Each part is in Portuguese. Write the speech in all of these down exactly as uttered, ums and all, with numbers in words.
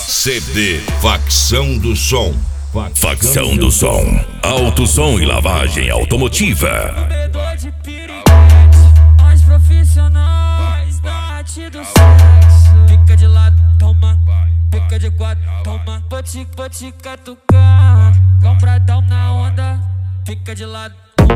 C D Facção do Som. Facção do Som. Alto som e lavagem automotiva. Comedor de piriguete, nós profissionais da arte do sexo. Fica de lado, toma. Fica de quatro, toma. Vou te, vou te catucar. Compradão na onda. Fica de lado, toma.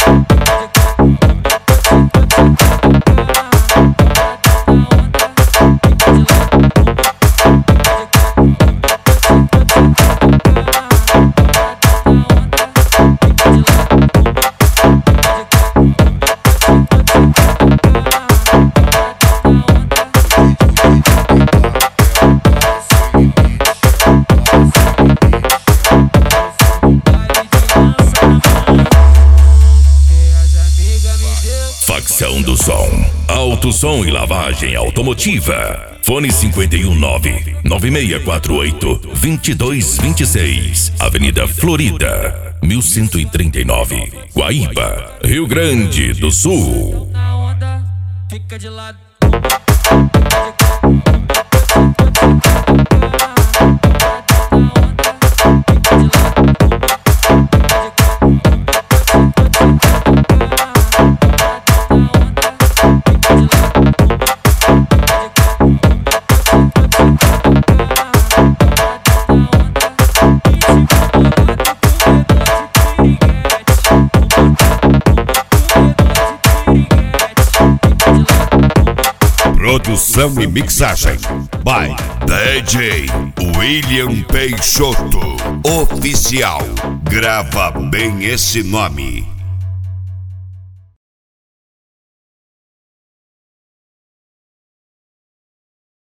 Facção do Som. Alto som e lavagem automotiva. Fone cinco um nove, nove seis quatro oito, dois dois dois seis. Avenida Florida, mil cento e trinta e nove, Guaíba, Rio Grande do Sul. Na onda, fica de lado. Produção e mixagem by D J William Peixoto. Oficial. Grava bem esse nome.